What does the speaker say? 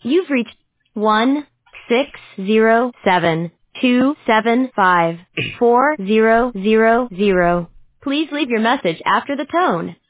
You've reached 16072754000. Please leave your message after the tone.